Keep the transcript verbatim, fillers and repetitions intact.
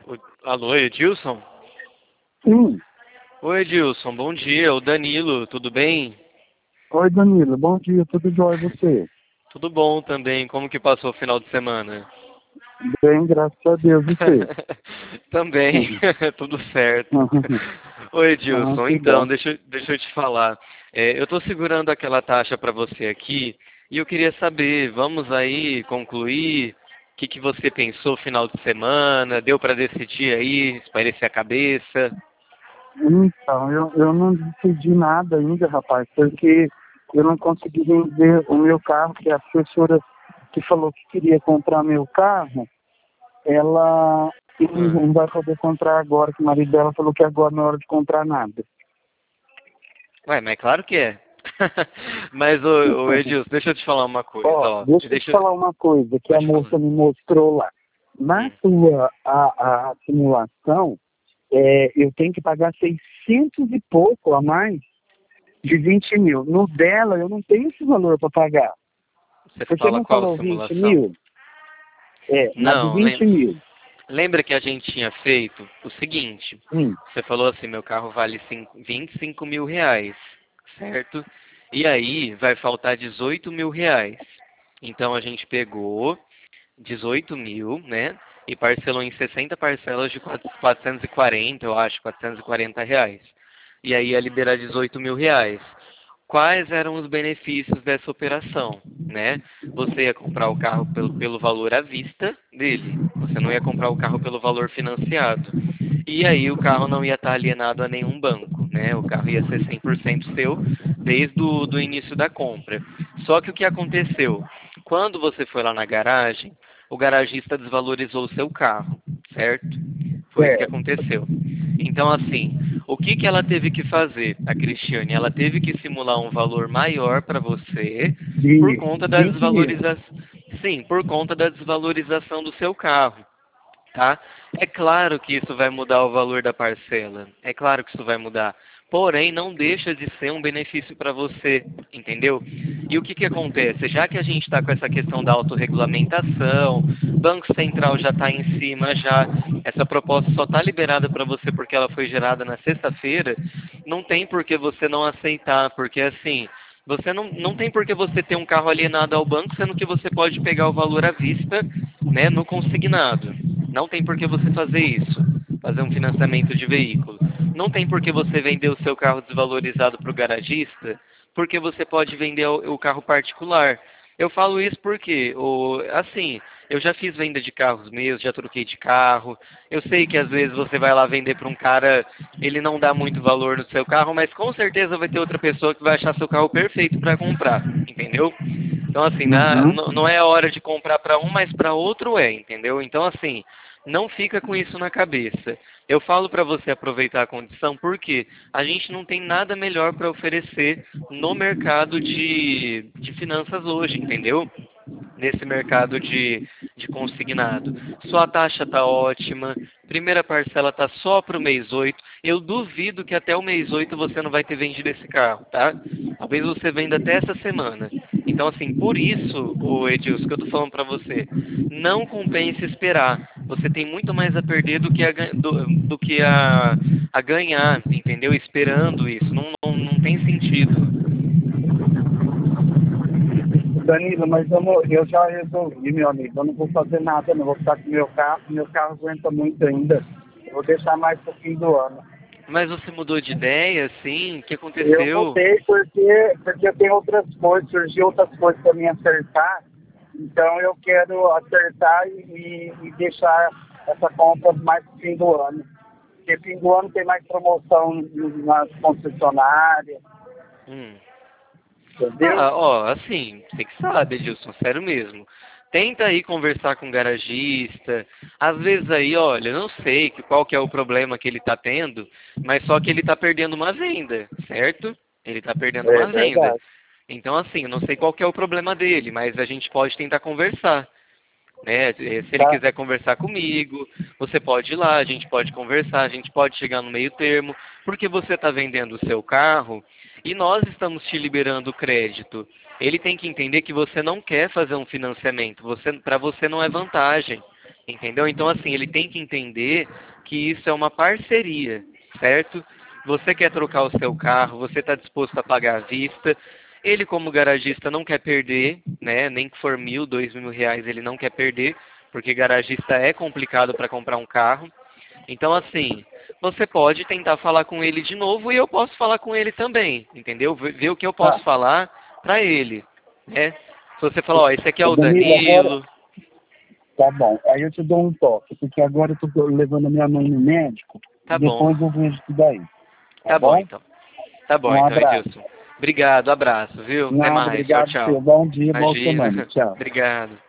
O- Alô, Edilson? Sim. Oi, Edilson, bom dia. O Danilo, tudo bem? Oi, Danilo. Bom dia, tudo jóia e você? Tudo bom também. Como que passou o final de semana? Bem, graças a Deus. E você? Também, tudo certo. Oi, Ah, Edilson, que então, bom. deixa, eu- deixa eu te falar. É, eu estou segurando aquela taxa para você aqui e eu queria saber, vamos aí concluir? O que que você pensou final de semana? Deu para decidir aí, espairecer a cabeça? Então, eu, eu não decidi nada ainda, rapaz, porque eu não consegui vender o meu carro, que a professora que falou que queria comprar meu carro, ela Ah. não vai poder comprar agora, que o marido dela falou que agora não é hora de comprar nada. Ué, mas é claro que é. Mas, ô, ô Edilson, deixa eu te falar uma coisa, Ó, ó. deixa eu te Deixa eu... falar uma coisa que a Pode falar. moça me mostrou lá. Na Hum. sua a, a simulação, é, eu tenho que pagar seiscentos e pouco a mais de vinte mil. No dela, eu não tenho esse valor para pagar. Você Você fala não qual falou vinte simulação? mil? É, na de Não, vinte lem... mil. lembra que a gente tinha feito o seguinte. Hum, Você falou assim, meu carro vale cinco- vinte e cinco mil reais, certo? E aí vai faltar dezoito mil reais. Então a gente pegou dezoito mil, né? E parcelou em sessenta parcelas de quatrocentos e quarenta, eu acho, quatrocentos e quarenta reais. E aí ia liberar dezoito mil reais. Quais eram os benefícios dessa operação, né? Você ia comprar o carro pelo, pelo valor à vista dele. Você não ia comprar o carro pelo valor financiado. E aí o carro não ia estar alienado a nenhum banco, né? O carro ia ser cem por cento seu desde o do início da compra. Só que o que aconteceu? Quando você foi lá na garagem, o garagista desvalorizou o seu carro, certo? Foi isso que é, aconteceu. Então, assim, o que que ela teve que fazer, a Cristiane? Ela teve que simular um valor maior para você por de conta da vinte mil. desvalorização. Sim, por conta da desvalorização do seu carro, tá? É claro que isso vai mudar o valor da parcela. É claro que isso vai mudar. Porém, não deixa de ser um benefício para você, entendeu? E o que que acontece? Já que a gente está com essa questão da autorregulamentação, Banco Central já está em cima, já essa proposta só está liberada para você porque ela foi gerada na sexta-feira, não tem por que você não aceitar, porque assim, você não, não tem por que você ter um carro alienado ao banco, sendo que você pode pegar o valor à vista, né, no consignado. Não tem por que você fazer isso, fazer um financiamento de veículo. Não tem por que você vender o seu carro desvalorizado para o garagista, porque você pode vender o, o carro particular. Eu falo isso porque, o, assim, eu já fiz venda de carros meus, já troquei de carro. Eu sei que às vezes você vai lá vender para um cara, ele não dá muito valor no seu carro, mas com certeza vai ter outra pessoa que vai achar seu carro perfeito para comprar, entendeu? Então, assim, na, Uhum. não não é hora de comprar para um, mas para outro é, entendeu? Então, assim, não fica com isso na cabeça. Eu falo para você aproveitar a condição porque a gente não tem nada melhor para oferecer no mercado de, de finanças hoje, entendeu? Nesse mercado de, de consignado. Sua taxa está ótima, primeira parcela está só para o mês oito. Eu duvido que até o mês oito você não vai ter vendido esse carro, tá? Talvez você venda até essa semana. Então, assim, por isso, o Edilson, que eu estou falando para você, não compensa esperar. Você tem muito mais a perder do que a, gan- do, do que a, a ganhar, entendeu? Esperando isso. Não, não, não tem sentido. Danilo, mas eu, não- eu já resolvi, meu amigo. Eu não vou fazer nada, não vou ficar com meu carro. Meu carro aguenta muito ainda. Eu vou deixar mais pro fim do ano. Mas você mudou de ideia, assim? O que Eu aconteceu? mudei porque, porque eu tenho outras coisas, surgiu outras coisas para me acertar. Então eu quero acertar e, e deixar essa compra mais pro fim do ano. Porque fim do ano tem mais promoção nas concessionárias, Hum. entendeu? Ah, ó, assim, você que sabe, Edilson, sério mesmo. Tenta aí conversar com o garagista. Às vezes aí, olha, eu não sei que, qual que é o problema que ele está tendo, mas só que ele está perdendo uma venda, certo? Ele está perdendo É uma venda. verdade. Então, assim, eu não sei qual que é o problema dele, mas a gente pode tentar conversar, né? Eh, Se ele Tá? quiser conversar comigo, você pode ir lá, a gente pode conversar, a gente pode chegar no meio termo, porque você está vendendo o seu carro e nós estamos te liberando o crédito. Ele tem que entender que você não quer fazer um financiamento, você, para você não é vantagem, Entendeu? Então, assim, ele tem que entender que isso é uma parceria, certo? Você quer trocar o seu carro, você está disposto a pagar à vista. Ele, como garagista, não quer perder, né? Nem que for mil, dois mil reais, ele não quer perder, porque garagista é complicado para comprar um carro. Então, assim, você pode tentar falar com ele de novo e eu posso falar com ele também, entendeu? Ver ver o que eu posso Tá, falar para ele, né? Se você falar, ó, esse aqui é ô, o Danilo, agora, Danilo, tá bom. Aí eu te dou um toque, porque agora eu tô levando a minha mãe no médico e tá bom, depois eu vejo isso daí. Tá tá bom bom? então. Tá bom Um então, abraço. Edilson. Obrigado, abraço, viu? Até Nada, mais, tchau, obrigado, tchau. seu. Bom dia, boa semana. Imagina, Tchau. obrigado.